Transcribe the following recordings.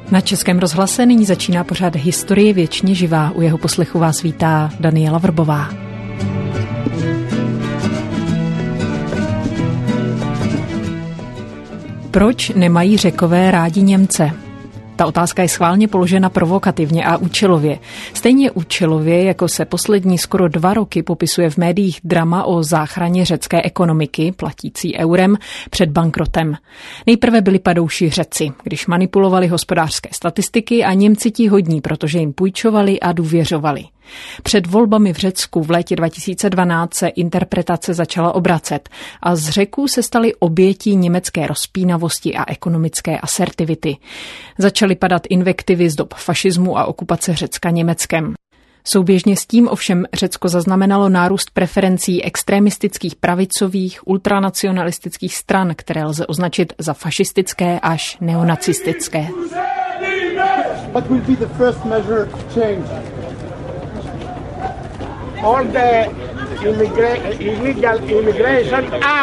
Na Českém rozhlase nyní začíná pořad Historie věčně živá. U jeho poslechu vás vítá Daniela Vrbová. Proč nemají Řekové rádi Němce? Ta otázka je schválně položena provokativně a účelově. Stejně účelově, jako se poslední skoro 2 roky popisuje v médiích drama o záchraně řecké ekonomiky, platící eurem, před bankrotem. Nejprve byli padouši Řeci, když manipulovali hospodářské statistiky, a Němci ti hodní, protože jim půjčovali a důvěřovali. Před volbami v Řecku v létě 2012 se interpretace začala obracet a z Řeků se stali obětí německé rozpínavosti a ekonomické asertivity. Začaly padat invektivy z dob fašismu a okupace Řecka Německem. Souběžně s tím ovšem Řecko zaznamenalo nárůst preferencí extremistických pravicových, ultranacionalistických stran, které lze označit za fašistické až neonacistické. All the illegal immigration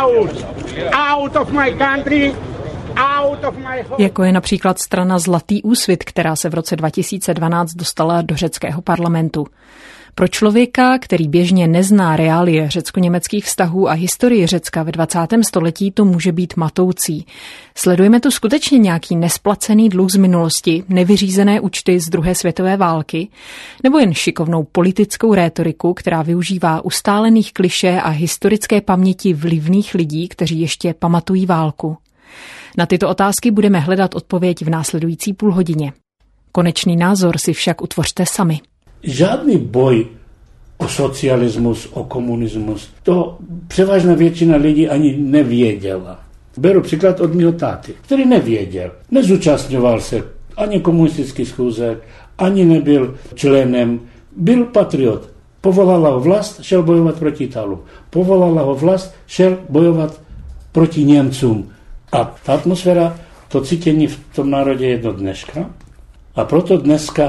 out of my country, out of my home. Jako je například strana Zlatý úsvit, která se v roce 2012 dostala do řeckého parlamentu. Pro člověka, který běžně nezná reálie řecko-německých vztahů a historii Řecka ve 20. století, to může být matoucí. Sledujeme tu skutečně nějaký nesplacený dluh z minulosti, nevyřízené účty z druhé světové války, nebo jen šikovnou politickou rétoriku, která využívá ustálených klišé a historické paměti vlivných lidí, kteří ještě pamatují válku? Na tyto otázky budeme hledat odpověď v následující půlhodině. Konečný názor si však utvořte sami. Žádný boj o socialismus, o komunismus, to převážná většina lidí ani nevěděla. Beru příklad od mého táty, který nevěděl. Nezúčastňoval se ani komunistický schůzek, ani nebyl členem. Byl patriot. Povolala ho vlast, šel bojovat proti Italům. Povolala ho vlast, šel bojovat proti Němcům. A ta atmosféra, to cítění v tom národě je do dneška. A proto dneska,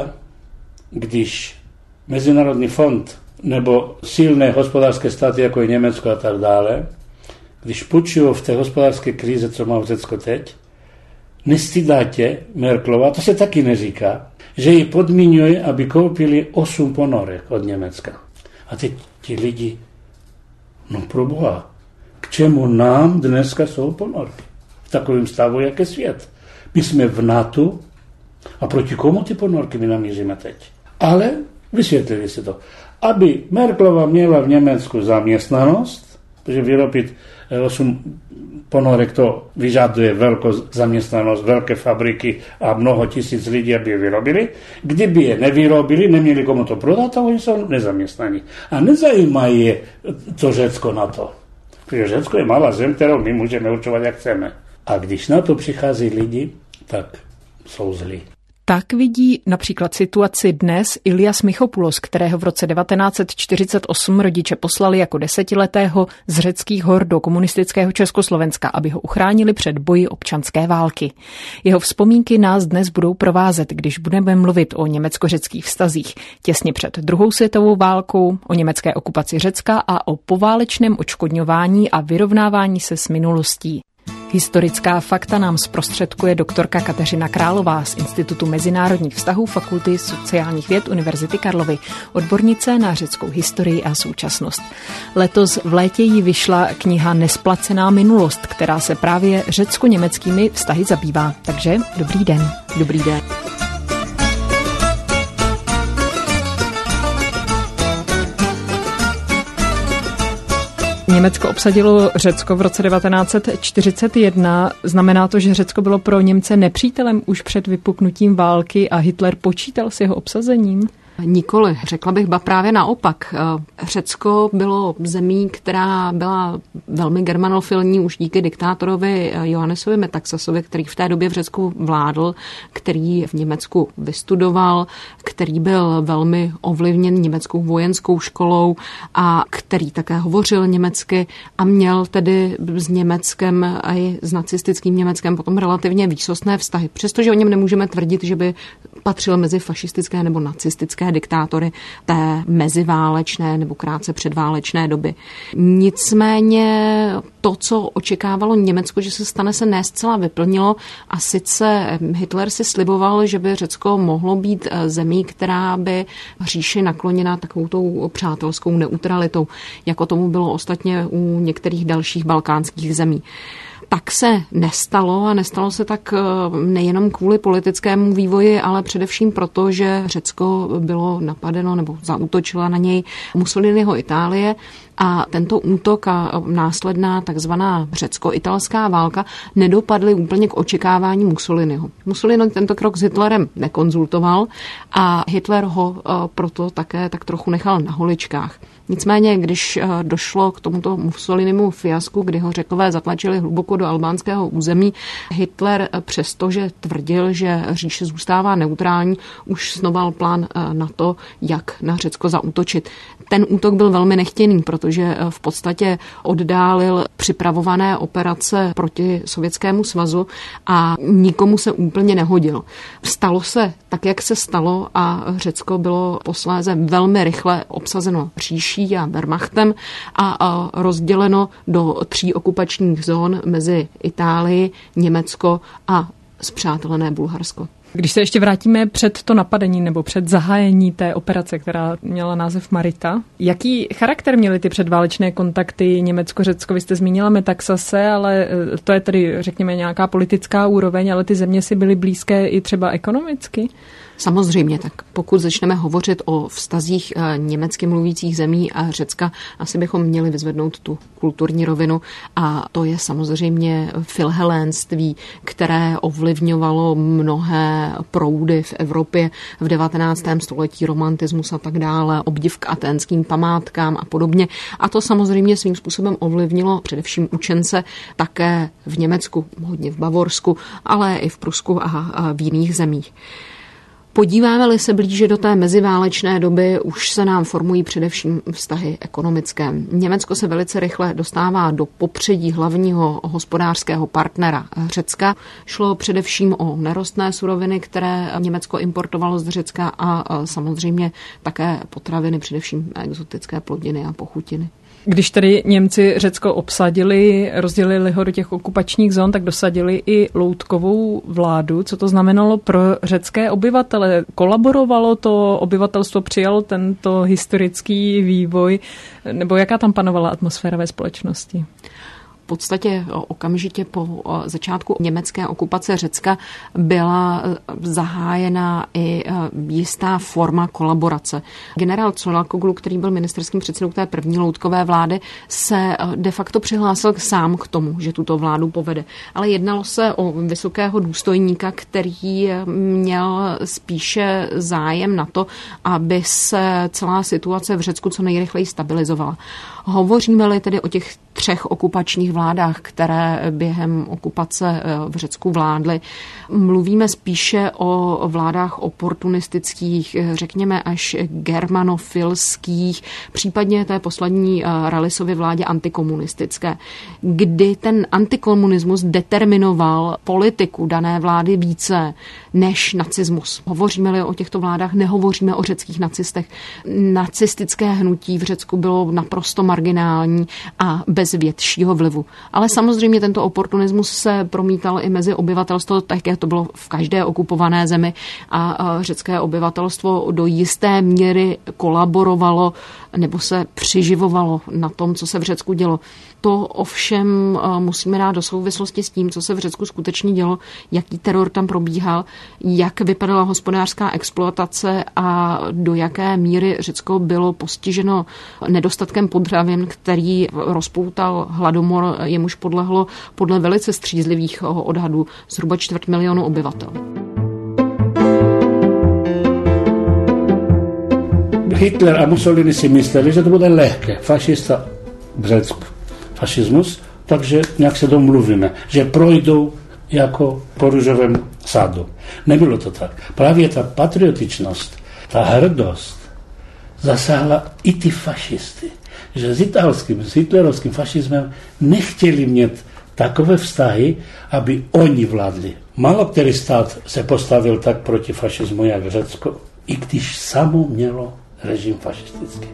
když Mezinárodní fond nebo silné hospodářské státy, jako je Německo a tak dále, když půjčují v té hospodářské krize, co má v Řecko teď, nestydá tě Merkelová, to se taky neříká, že ji podmiňuje, aby koupili 8 ponorek od Německa. A teď ti lidi, no proboha, k čemu nám dneska jsou ponorky? V takovém stavu, jak je svět. My jsme v NATO a proti komu ty ponorky my namíříme teď? Ale vysvětlili si to. Aby Merkelová měla v Německu zaměstnanost, protože vyrobit 8 ponorek to vyžaduje velkou zaměstnanost, velké fabriky a mnoho tisíc lidí, aby je vyrobili. Kdyby je nevyrobili, neměli komu to prodat, a oni jsou nezaměstnaní. A nezajímají je to Řecko na to. Protože Řecko je malá zem, kterou my můžeme určovat, jak chceme. A když na to přichází lidi, tak jsou zlí. Tak vidí například situaci dnes Ilias Michopoulos, kterého v roce 1948 rodiče poslali jako 10letého z řeckých hor do komunistického Československa, aby ho uchránili před boji občanské války. Jeho vzpomínky nás dnes budou provázet, když budeme mluvit o německo-řeckých vztazích těsně před druhou světovou válkou, o německé okupaci Řecka a o poválečném odškodňování a vyrovnávání se s minulostí. Historická fakta nám zprostředkuje doktorka Kateřina Králová z Institutu mezinárodních vztahů Fakulty sociálních věd Univerzity Karlovy, odbornice na řeckou historii a současnost. Letos v létě jí vyšla kniha Nesplacená minulost, která se právě řecko-německými vztahy zabývá. Takže dobrý den. Dobrý den. Německo obsadilo Řecko v roce 1941. Znamená to, že Řecko bylo pro Němce nepřítelem už před vypuknutím války a Hitler počítal s jeho obsazením? Nikoli, řekla bych ba právě naopak. Řecko bylo zemí, která byla velmi germanofilní už díky diktátorovi Johannesovi Metaxasovi, který v té době v Řecku vládl, který v Německu vystudoval, který byl velmi ovlivněn německou vojenskou školou a který také hovořil německy a měl tedy s Německem a i s nacistickým Německem potom relativně výsostné vztahy. Přestože o něm nemůžeme tvrdit, že by patřil mezi fašistické nebo nacistické německé diktátory té meziválečné nebo krátce předválečné doby. Nicméně to, co očekávalo Německo, že se stane, se ne zcela vyplnilo a sice Hitler si sliboval, že by Řecko mohlo být zemí, která by říši nakloněna takovou tou přátelskou neutralitou, jako tomu bylo ostatně u některých dalších balkánských zemí. Tak se nestalo a nestalo se tak nejenom kvůli politickému vývoji, ale především proto, že Řecko bylo napadeno nebo zaútočila na něj Mussoliniho Itálie a tento útok a následná takzvaná řecko-italská válka nedopadly úplně k očekávání Mussoliniho. Mussolini tento krok s Hitlerem nekonzultoval a Hitler ho proto také tak trochu nechal na holičkách. Nicméně, když došlo k tomuto Mussolinimu fiasku, kdy ho Řekové zatlačili hluboko do albánského území, Hitler přestože tvrdil, že říše zůstává neutrální, už snoval plán na to, jak na Řecko zaútočit. Ten útok byl velmi nechtěný, protože v podstatě oddálil připravované operace proti Sovětskému svazu a nikomu se úplně nehodil. Stalo se tak, jak se stalo a Řecko bylo posléze velmi rychle obsazeno říší a Wehrmachtem a rozděleno do 3 okupačních zón mezi Itálii, Německo a spřátelené Bulharsko. Když se ještě vrátíme před to napadení nebo před zahájení té operace, která měla název Marita, jaký charakter měly ty předválečné kontakty Německo-Řecko? Vy jste zmínila Metaxase, ale to je tedy, řekněme, nějaká politická úroveň, ale ty země si byly blízké i třeba ekonomicky? Samozřejmě, tak pokud začneme hovořit o vztazích německy mluvících zemí a Řecka, asi bychom měli vyzvednout tu kulturní rovinu a to je samozřejmě filhelénství, které ovlivňovalo mnohé proudy v Evropě v 19. století, romantismus a tak dále, obdiv k aténským památkám a podobně. A to samozřejmě svým způsobem ovlivnilo především učence také v Německu, hodně v Bavorsku, ale i v Prusku a v jiných zemích. Podíváme-li se blíže do té meziválečné doby, už se nám formují především vztahy ekonomické. Německo se velice rychle dostává do popředí hlavního hospodářského partnera Řecka. Šlo především o nerostné suroviny, které Německo importovalo z Řecka a samozřejmě také potraviny, především exotické plodiny a pochutiny. Když tedy Němci Řecko obsadili, rozdělili ho do těch okupačních zón, tak dosadili i loutkovou vládu. Co to znamenalo pro řecké obyvatele? Kolaborovalo to obyvatelstvo, přijalo tento historický vývoj? Nebo jaká tam panovala atmosféra ve společnosti? V podstatě okamžitě po začátku německé okupace Řecka byla zahájena i jistá forma kolaborace. Generál Czolakoglu, který byl ministerským předsedou té první loutkové vlády, se de facto přihlásil sám k tomu, že tuto vládu povede. Ale jednalo se o vysokého důstojníka, který měl spíše zájem na to, aby se celá situace v Řecku co nejrychleji stabilizovala. Hovoříme-li tedy o těch 3 okupačních vládách, které během okupace v Řecku vládly, mluvíme spíše o vládách oportunistických, řekněme až germanofilských, případně té poslední Rallisovy vládě antikomunistické, kdy ten antikomunismus determinoval politiku dané vlády více než nacismus. Hovoříme-li o těchto vládách, nehovoříme o řeckých nacistech. Nacistické hnutí v Řecku bylo naprosto marginální a bez většího vlivu. Ale samozřejmě tento oportunismus se promítal i mezi obyvatelstvo, tak jak to bylo v každé okupované zemi a řecké obyvatelstvo do jisté míry kolaborovalo nebo se přiživovalo na tom, co se v Řecku dělo. To ovšem musíme dát do souvislosti s tím, co se v Řecku skutečně dělo, jaký teror tam probíhal, jak vypadala hospodářská exploatace a do jaké míry Řecko bylo postiženo nedostatkem potravin, který rozpoutal hladomor, jemuž podlehlo podle velice střízlivých odhadů zhruba 250 000 obyvatel. Hitler a Mussolini si mysleli, že to bude lehké. Fašista v Řecku. Fašismus, takže nějak se domluvíme, že projdou jako po růžovém sadu. Nebylo to tak. Právě ta patriotičnost, ta hrdost zasáhla i ty fašisty, že s hitlerovským fašismem nechtěli mít takové vztahy, aby oni vládli. Málo který stát se postavil tak proti fašismu, jak Řecko. i když samo mělo režim fašistický.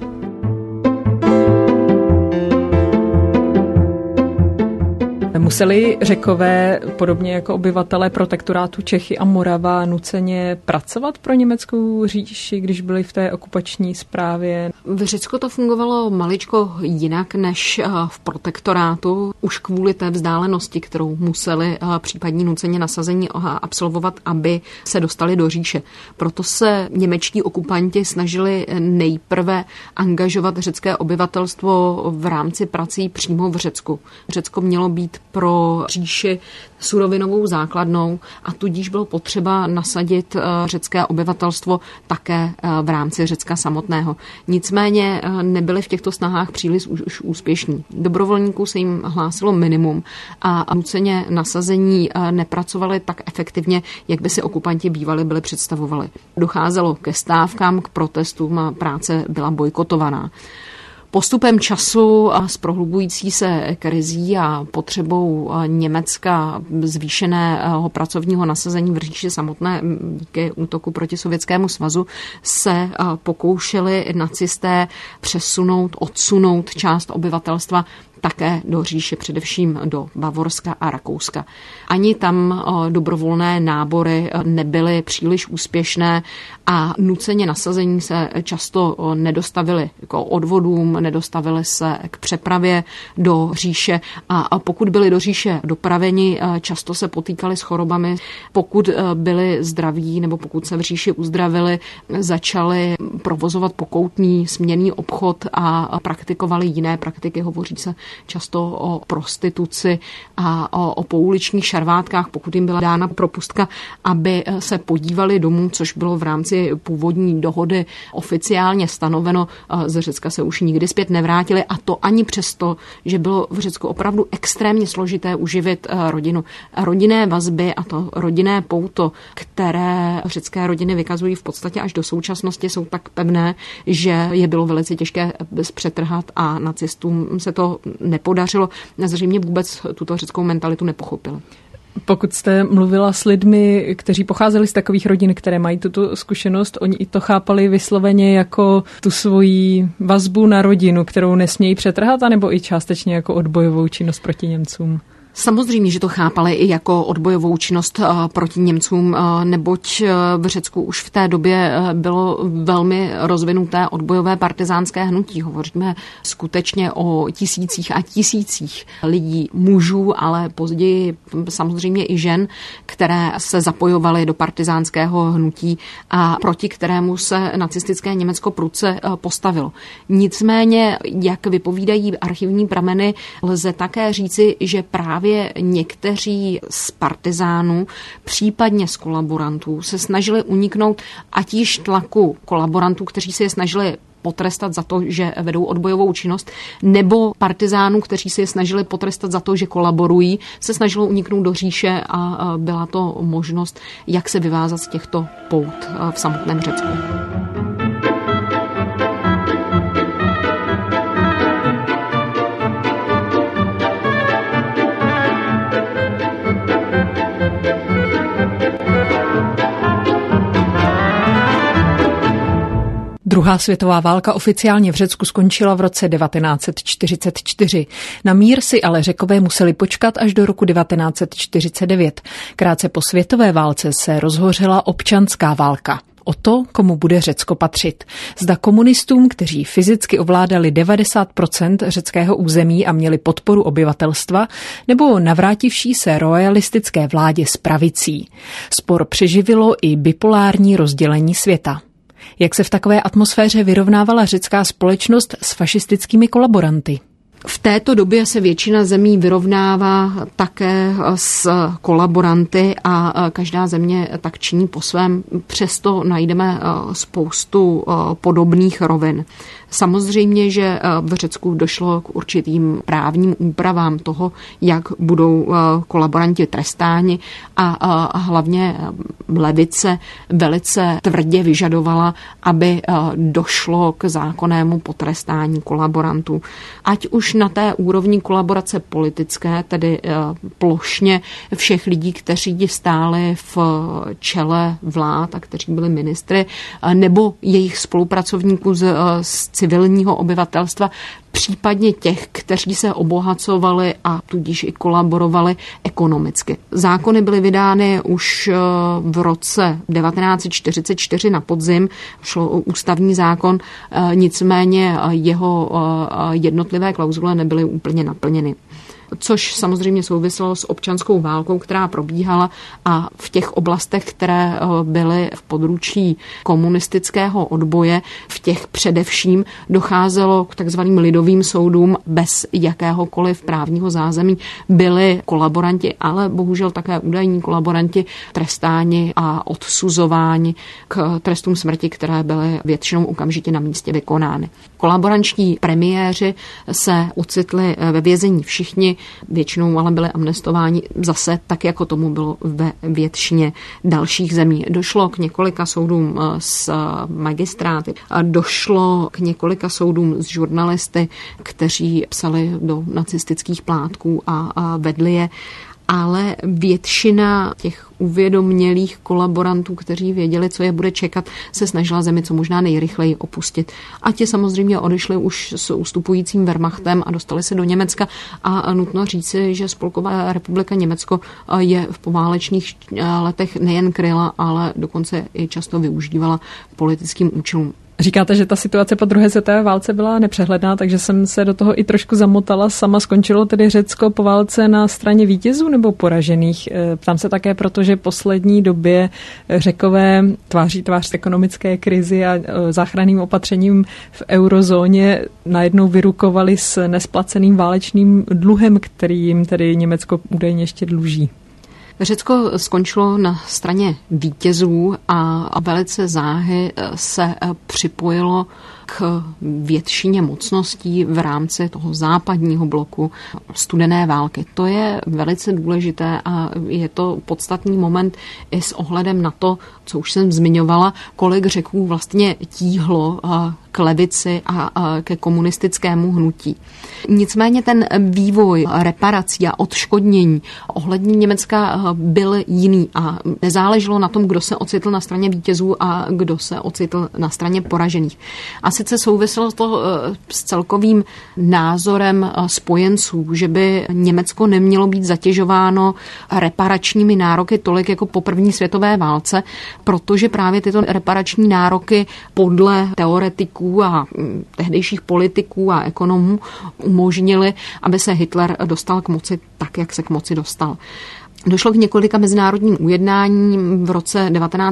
Museli Řekové, podobně jako obyvatelé protektorátu Čechy a Morava, nuceně pracovat pro německou říši, když byli v té okupační správě? V Řecku to fungovalo maličko jinak než v protektorátu, už kvůli té vzdálenosti, kterou museli případní nuceně nasazení absolvovat, aby se dostali do říše. Proto se němečtí okupanti snažili nejprve angažovat řecké obyvatelstvo v rámci prací přímo v Řecku. Řecko mělo být pro říši surovinovou základnou a tudíž bylo potřeba nasadit řecké obyvatelstvo také v rámci Řecka samotného. Nicméně nebyli v těchto snahách příliš už úspěšní. Dobrovolníků se jim hlásilo minimum a nuceně nasazení nepracovali tak efektivně, jak by si okupanti bývali byli představovali. Docházelo ke stávkám, k protestům a práce byla bojkotovaná. Postupem času a s prohlubující se krizí a potřebou Německa zvýšeného pracovního nasazení v říši samotné díky útoku proti Sovětskému svazu se pokoušeli nacisté odsunout část obyvatelstva také do říše, především do Bavorska a Rakouska. Ani tam dobrovolné nábory nebyly příliš úspěšné a nuceně nasazení se často nedostavili k odvodům, nedostavili se k přepravě do říše a pokud byli do říše dopraveni, často se potýkali s chorobami. Pokud byli zdraví nebo pokud se v říši uzdravili, začali provozovat pokoutní směnný obchod a praktikovali jiné praktiky. Hovoří se často o prostituci a o pouličních šarvátkách, pokud jim byla dána propustka, aby se podívali domů, což bylo v rámci původní dohody oficiálně stanoveno. Ze Řecka se už nikdy zpět nevrátili a to ani přesto, že bylo v Řecku opravdu extrémně složité uživit rodinu. Rodinné vazby a to rodinné pouto, které řecké rodiny vykazují v podstatě až do současnosti, jsou tak pevné, že je bylo velice těžké zpřetrhat a nacistům se to nepodařilo. Zřejmě vůbec tuto řeckou mentalitu nepochopili. Pokud jste mluvila s lidmi, kteří pocházeli z takových rodin, které mají tuto zkušenost, oni i to chápali vysloveně jako tu svoji vazbu na rodinu, kterou nesmějí přetrhat, anebo i částečně jako odbojovou činnost proti Němcům? Samozřejmě, že to chápali i jako odbojovou činnost proti Němcům, neboť v Řecku už v té době bylo velmi rozvinuté odbojové partizánské hnutí. Hovoříme skutečně o tisících a tisících lidí, mužů, ale později samozřejmě i žen, které se zapojovaly do partizánského hnutí a proti kterému se nacistické Německo prudce postavilo. Nicméně, jak vypovídají archivní prameny, lze také říci, že právě někteří z partizánů, případně z kolaborantů, se snažili uniknout ať již tlaku kolaborantů, kteří se je snažili potrestat za to, že vedou odbojovou činnost, nebo partizánů, kteří se je snažili potrestat za to, že kolaborují, se snažilo uniknout do říše a byla to možnost, jak se vyvázat z těchto pout v samotném Řecku. Druhá světová válka oficiálně v Řecku skončila v roce 1944. Na mír si ale Řekové museli počkat až do roku 1949. Krátce po světové válce se rozhořela občanská válka. O to, komu bude Řecko patřit. Zda komunistům, kteří fyzicky ovládali 90% řeckého území a měli podporu obyvatelstva, nebo navrátivší se royalistické vládě s pravicí. Spor přeživilo i bipolární rozdělení světa. Jak se v takové atmosféře vyrovnávala řecká společnost s fašistickými kolaboranty? V této době se většina zemí vyrovnává také s kolaboranty a každá země tak činí po svém. Přesto najdeme spoustu podobných rovin. Samozřejmě, že v Řecku došlo k určitým právním úpravám toho, jak budou kolaboranti trestáni a hlavně levice velice tvrdě vyžadovala, aby došlo k zákonnému potrestání kolaborantů. Ať už už na té úrovni kolaborace politické, tedy plošně všech lidí, kteří stáli v čele vlád a kteří byli ministry, nebo jejich spolupracovníků z civilního obyvatelstva, případně těch, kteří se obohacovali a tudíž i kolaborovali ekonomicky. Zákony byly vydány už v roce 1944 na podzim, šlo o ústavní zákon, nicméně jeho jednotlivé klauzule nebyly úplně naplněny. Což samozřejmě souviselo s občanskou válkou, která probíhala a v těch oblastech, které byly v područí komunistického odboje, v těch především docházelo k takzvaným lidovým soudům bez jakéhokoliv právního zázemí. Byli kolaboranti, ale bohužel také údajní kolaboranti trestáni a odsuzováni k trestům smrti, které byly většinou okamžitě na místě vykonány. Kolaboranční premiéři se ocitli ve vězení všichni, většinou ale byli amnestováni zase tak, jako tomu bylo ve většině dalších zemí. Došlo k několika soudům s magistráty a došlo k několika soudům s žurnalisty, kteří psali do nacistických plátků a vedli je. Ale většina těch uvědomělých kolaborantů, kteří věděli, co je bude čekat, se snažila zemi co možná nejrychleji opustit. A ti samozřejmě odešli už s ustupujícím Wehrmachtem a dostali se do Německa a nutno říci, že Spolková republika Německo je v poválečných letech nejen kryla, ale dokonce i často využívala politickým účelům. Říkáte, že ta situace po druhé světové válce byla nepřehledná, takže jsem se do toho i trošku zamotala sama. Skončilo tedy Řecko po válce na straně vítězů nebo poražených? Ptám se také proto, že poslední době Řekové tváří tvář ekonomické krizi a záchranným opatřením v eurozóně najednou vyrukovali s nesplaceným válečným dluhem, který jim tedy Německo údajně ještě dluží. Řecko skončilo na straně vítězů a velice záhy se připojilo k většině mocností v rámci toho západního bloku studené války. To je velice důležité a je to podstatný moment i s ohledem na to, co už jsem zmiňovala, kolik Řeků vlastně tíhlo k levici a ke komunistickému hnutí. Nicméně ten vývoj reparací a odškodnění ohledně Německa byl jiný a nezáleželo na tom, kdo se ocitl na straně vítězů a kdo se ocitl na straně poražených. A sice souviselo to s celkovým názorem spojenců, že by Německo nemělo být zatěžováno reparačními nároky tolik jako po první světové válce, protože právě tyto reparační nároky podle teoretiků a tehdejších politiků a ekonomů umožnili, aby se Hitler dostal k moci tak, jak se k moci dostal. Došlo k několika mezinárodním ujednáním. V roce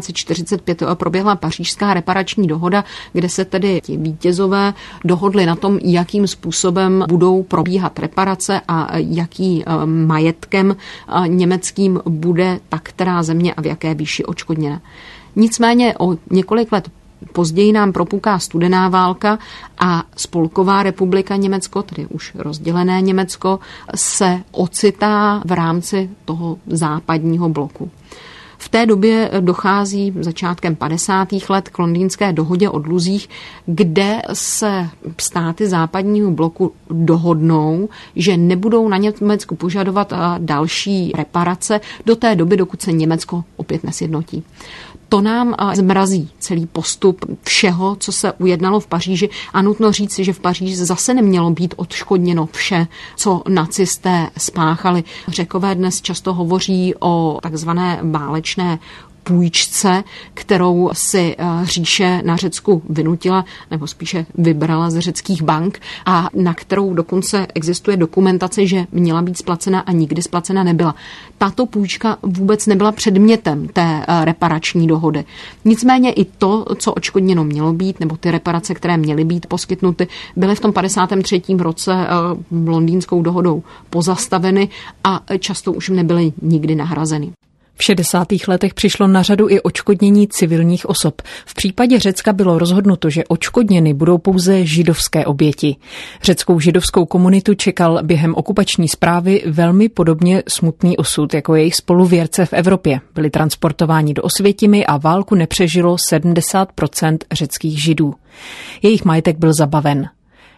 1945 proběhla pařížská reparační dohoda, kde se tedy ti vítězové dohodli na tom, jakým způsobem budou probíhat reparace a jaký majetkem německým bude ta která země a v jaké výši odškodněna. Nicméně o několik let později nám propuká studená válka a Spolková republika Německo, tedy už rozdělené Německo, se ocitá v rámci toho západního bloku. V té době dochází začátkem 50. let k londýnské dohodě o dluzích, kde se státy západního bloku dohodnou, že nebudou na Německu požadovat další reparace do té doby, dokud se Německo opět nesjednotí. To nám zmrazí celý postup všeho, co se ujednalo v Paříži a nutno říci, že v Paříži zase nemělo být odškodněno vše, co nacisté spáchali. Řekové dnes často hovoří o takzvané válečné půjčce, kterou si říše na Řecku vynutila, nebo spíše vybrala z řeckých bank a na kterou dokonce existuje dokumentace, že měla být splacena a nikdy splacena nebyla. Tato půjčka vůbec nebyla předmětem té reparační dohody. Nicméně i to, co odškodněno mělo být, nebo ty reparace, které měly být poskytnuty, byly v tom 53. roce londýnskou dohodou pozastaveny a často už nebyly nikdy nahrazeny. V 60. letech přišlo na řadu i odškodnění civilních osob. V případě Řecka bylo rozhodnuto, že odškodněny budou pouze židovské oběti. Řeckou židovskou komunitu čekal během okupační správy velmi podobně smutný osud jako jejich spoluvěrce v Evropě. Byli transportováni do Osvětimi a válku nepřežilo 70% řeckých židů. Jejich majetek byl zabaven.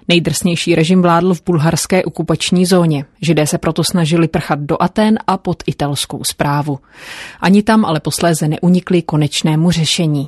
Nejdrsnější režim vládl v bulharské okupační zóně. Židé se proto snažili prchat do Athén a pod italskou správu. Ani tam ale posléze neunikli konečnému řešení.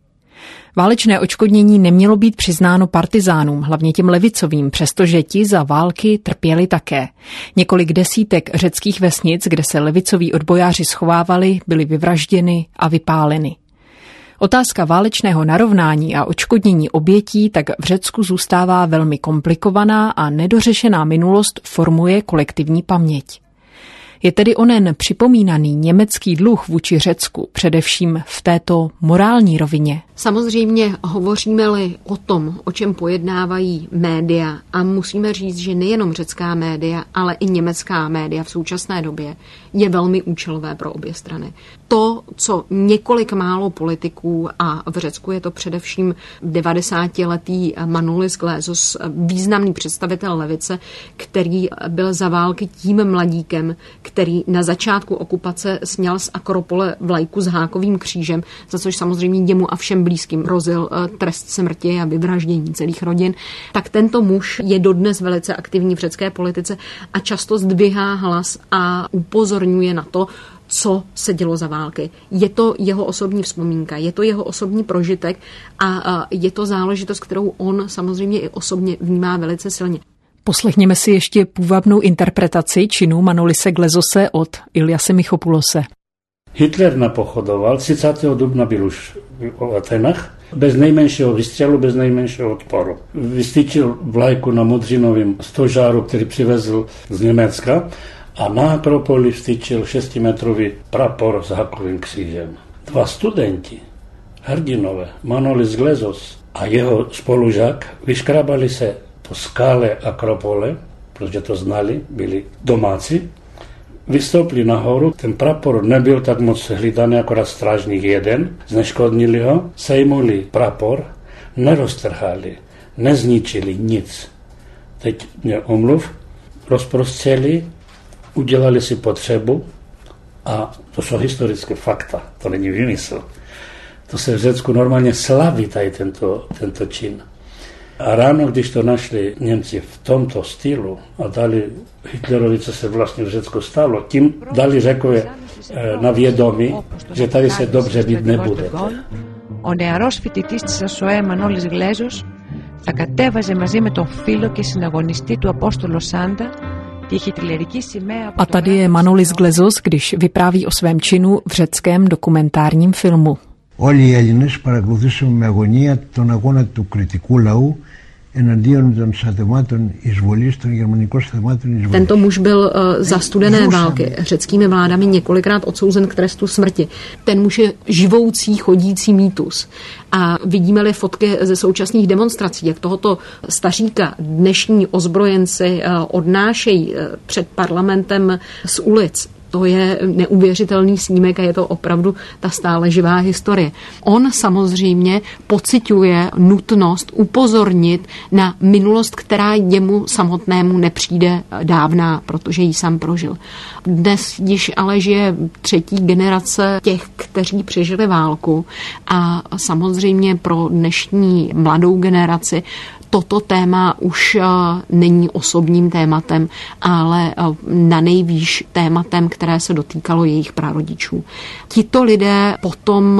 Válečné odškodnění nemělo být přiznáno partizánům, hlavně těm levicovým, přestože ti za války trpěli také. Několik desítek řeckých vesnic, kde se levicoví odbojáři schovávali, byly vyvražděny a vypáleny. Otázka válečného narovnání a odškodnění obětí tak v Řecku zůstává velmi komplikovaná a nedořešená minulost formuje kolektivní paměť. Je tedy onen připomínaný německý dluh vůči Řecku především v této morální rovině? Samozřejmě hovoříme-li o tom, o čem pojednávají média, a musíme říct, že nejenom řecká média, ale i německá média v současné době je velmi účelové pro obě strany. To, co několik málo politiků, a v Řecku je to především 90letý Manolis Glezos, významný představitel levice, který byl za války tím mladíkem, který na začátku okupace sněl z Akropole vlajku s hákovým křížem, za což samozřejmě jemu a všem blízkým hrozil trest smrti a vyvraždění celých rodin, tak tento muž je dodnes velice aktivní v řecké politice a často zdvihá hlas a upozorňuje na to, co se dělo za války. Je to jeho osobní vzpomínka, je to jeho osobní prožitek a je to záležitost, kterou on samozřejmě i osobně vnímá velice silně. Poslechněme si ještě půvabnou interpretaci činu Manolise Glezose od Iliase Michopulose. Hitler napochodoval, 30. dubna byl už v Atenách, bez nejmenšího vystřelu, bez nejmenšího odporu. Vystyčil vlajku na Modřinovém stožáru, který přivezl z Německa, a na Akropoli vstyčil 6metrový prapor s hákovým křížem. Dva studenti, hrdinové, Manolis Glezos a jeho spolužák, vyškrabali se po skále Akropole, protože to znali, byli domácí, vystoupili nahoru, ten prapor nebyl tak moc hlídaný, akorát strážník jeden, zneškodnili ho, sejmuli prapor, neroztrhali, nezničili nic. Teď mě omluv, rozprostřeli, udělali si potřebu a to jsou historické fakta, to není výmysl. To se v Řecku normálně slaví tady tento čin. A ráno, když to našli Němci v tomto stylu a dali Hitlerovi, co se vlastně v Řecku stalo, tím dali Řekové na vědomí, že tady se dobře být nebude. Ο νεαρός φοιτητής της ΑΣΟΕ Μανώλης Γλέζος θα κατέβαζε μαζί με τον φίλο και συναγωνιστή του Απόστολο Σάντα. A tady je Manolis Glezos, když vypráví o svém činu v řeckém dokumentárním filmu. Όλοι οι Έλληνες παρακολουθήσαμε με αγωνία τον αγώνα του κριτικού λαού εναντίον των στρατευμάτων εισβολής, των γερμανικών στρατευμάτων εισβολής. Tento muž byl za studené války řeckými vládami několikrát odsouzen k trestu smrti. Ten muž je živoucí, chodící mýtus. A vidíme-li fotky ze současných demonstrací, jak tohoto staříka dnešní ozbrojenci odnášejí před parlamentem z ulic, to je neuvěřitelný snímek a je to opravdu ta stále živá historie. On samozřejmě pociťuje nutnost upozornit na minulost, která jemu samotnému nepřijde dávná, protože ji sám prožil. Dnes již ale žije třetí generace těch, kteří přežili válku a samozřejmě pro dnešní mladou generaci toto téma už není osobním tématem, ale nanejvýš tématem, které se dotýkalo jejich prarodičů. Tito lidé potom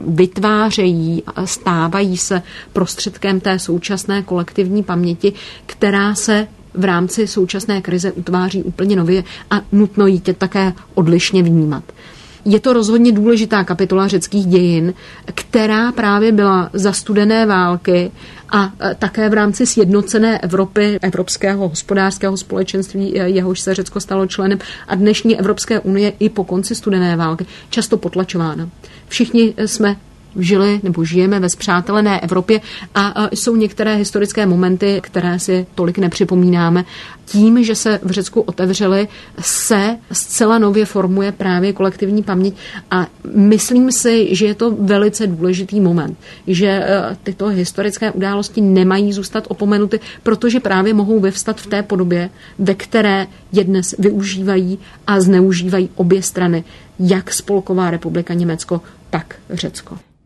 vytvářejí, stávají se prostředkem té současné kolektivní paměti, která se v rámci současné krize utváří úplně nově a nutno ji také odlišně vnímat. Je to rozhodně důležitá kapitola řeckých dějin, která právě byla za studené války a také v rámci sjednocené Evropy, Evropského hospodářského společenství, jehož se Řecko stalo členem, a dnešní Evropské unie i po konci studené války často potlačována. Všichni jsme žili nebo žijeme ve spřátelené Evropě a jsou některé historické momenty, které si tolik nepřipomínáme. Tím, že se v Řecku otevřely, se zcela nově formuje právě kolektivní paměť a myslím si, že je to velice důležitý moment, že tyto historické události nemají zůstat opomenuty, protože právě mohou vyvstat v té podobě, ve které je dnes využívají a zneužívají obě strany, jak Spolková republika Německo, tak Řecko.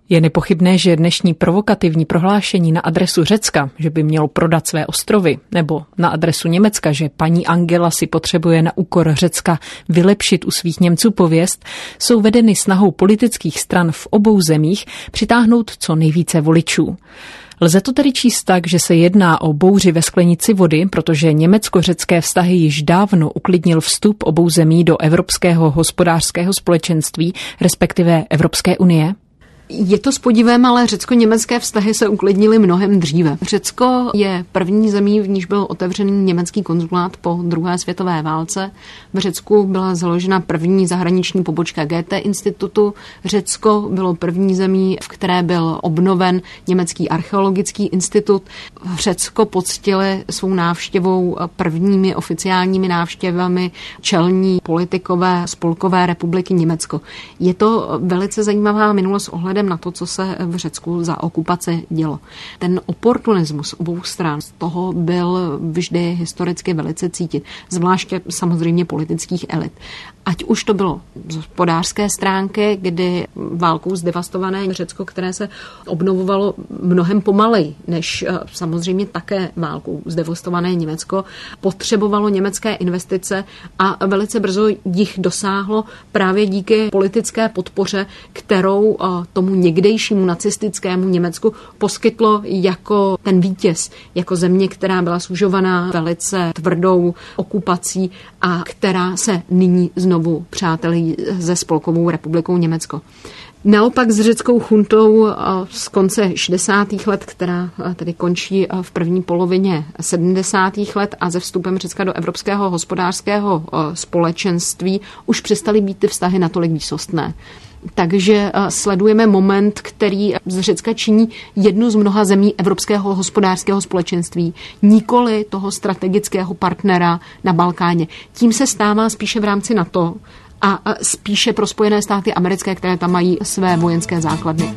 Je nepochybné, že dnešní provokativní prohlášení na adresu Řecka, že by mělo prodat své ostrovy, nebo na adresu Německa, že paní Angela si potřebuje na úkor Řecka vylepšit u svých Němců pověst, jsou vedeny snahou politických stran v obou zemích přitáhnout co nejvíce voličů. Lze to tedy číst tak, že se jedná o bouři ve sklenici vody, protože německo-řecké vztahy již dávno uklidnil vstup obou zemí do Evropského hospodářského společenství, respektive Evropské unie? Je to s podivem, ale řecko-německé vztahy se uklidnily mnohem dříve. Řecko je první zemí, v níž byl otevřený německý konzulát po druhé světové válce. V Řecku byla založena první zahraniční pobočka Goethe institutu. Řecko bylo první zemí, v které byl obnoven německý archeologický institut. Řecko poctili svou návštěvou prvními oficiálními návštěvami čelní politikové Spolkové republiky Německo. Je to velice zajímavá minulost ohledem na to, co se v Řecku za okupace dělo. Ten oportunismus obou stran z toho byl vždy historicky velice cítit, zvláště samozřejmě politických elit. Ať už to bylo z hospodářské stránky, kdy válkou zdevastované Řecko, které se obnovovalo mnohem pomaleji, než samozřejmě také válkou zdevastované Německo, potřebovalo německé investice a velice brzo jich dosáhlo právě díky politické podpoře, kterou tomu někdejšímu nacistickému Německu poskytlo jako ten vítěz, jako země, která byla sužovaná velice tvrdou okupací a která se nyní znovu přátelí se Spolkovou republikou Německo. Naopak s řeckou chuntou z konce 60. let, která tedy končí v první polovině 70. let a se vstupem Řecka do Evropského hospodářského společenství už přestaly být ty vztahy natolik výsostné. Takže sledujeme moment, který z Řecka činí jednu z mnoha zemí Evropského hospodářského společenství, nikoli toho strategického partnera na Balkáně. Tím se stává spíše v rámci NATO a spíše pro Spojené státy americké, které tam mají své vojenské základny.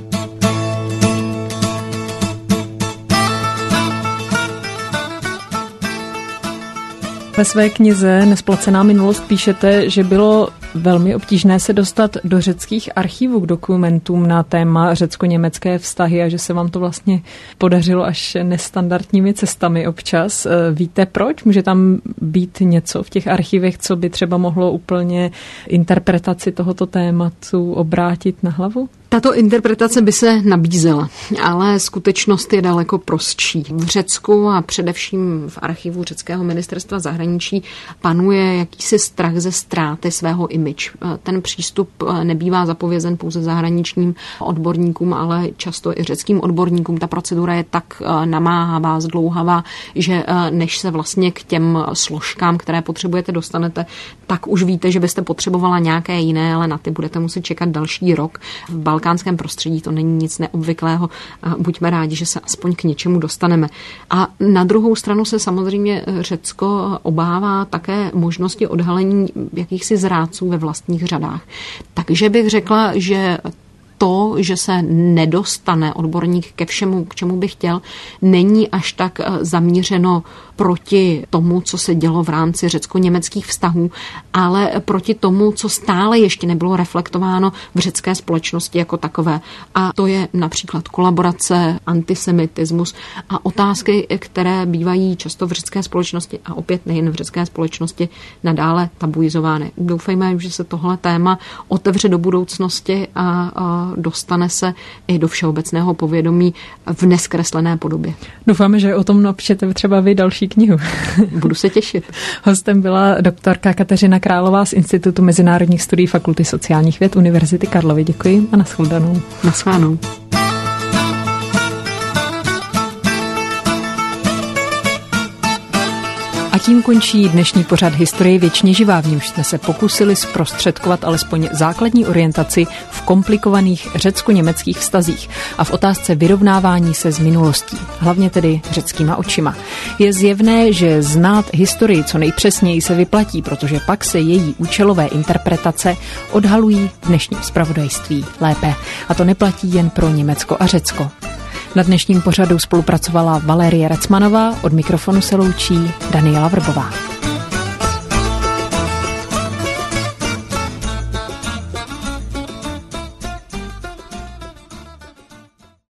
Ve své knize Nesplacená minulost píšete, že bylo velmi obtížné se dostat do řeckých archivů k dokumentům na téma řecko-německé vztahy a že se vám to vlastně podařilo až nestandardními cestami občas. Víte proč? Může tam být něco v těch archivech, co by třeba mohlo úplně interpretaci tohoto tématu obrátit na hlavu? Tato interpretace by se nabízela, ale skutečnost je daleko prostší. V Řecku a především v archivu řeckého ministerstva zahraničí panuje jakýsi strach ze ztráty svého image. Ten přístup nebývá zapovězen pouze zahraničním odborníkům, ale často i řeckým odborníkům. Ta procedura je tak namáhavá, zdlouhavá, že než se vlastně k těm složkám, které potřebujete, dostanete, tak už víte, že byste potřebovala nějaké jiné, ale na ty budete muset čekat další rok. V balkánském prostředí to není nic neobvyklého. Buďme rádi, že se aspoň k něčemu dostaneme. A na druhou stranu se samozřejmě Řecko obává také možnosti odhalení jakýchsi zrádců ve vlastních řadách. Takže bych řekla, že to, že se nedostane odborník ke všemu, k čemu by chtěl, není až tak zamířeno proti tomu, co se dělo v rámci řecko-německých vztahů, ale proti tomu, co stále ještě nebylo reflektováno v řecké společnosti jako takové. A to je například kolaborace, antisemitismus a otázky, které bývají často v řecké společnosti a opět nejen v řecké společnosti nadále tabuizovány. Doufejme, že se tohle téma otevře do budoucnosti a dostane se i do všeobecného povědomí v neskreslené podobě. Doufáme, že o tom napíšete třeba vy další knihu. Budu se těšit. Hostem byla doktorka Kateřina Králová z Institutu mezinárodních studií Fakulty sociálních věd Univerzity Karlovy. Děkuji a nashledanou. Naschledanou. A tím končí dnešní pořad Historie věčně živá, v němž jsme se pokusili zprostředkovat alespoň základní orientaci v komplikovaných řecko-německých vztazích a v otázce vyrovnávání se s minulostí, hlavně tedy řeckýma očima. Je zjevné, že znát historii co nejpřesněji se vyplatí, protože pak se její účelové interpretace odhalují v dnešním zpravodajství lépe. A to neplatí jen pro Německo a Řecko. Na dnešním pořadu spolupracovala Valérie Recmanová, od mikrofonu se loučí Daniela Vrbová.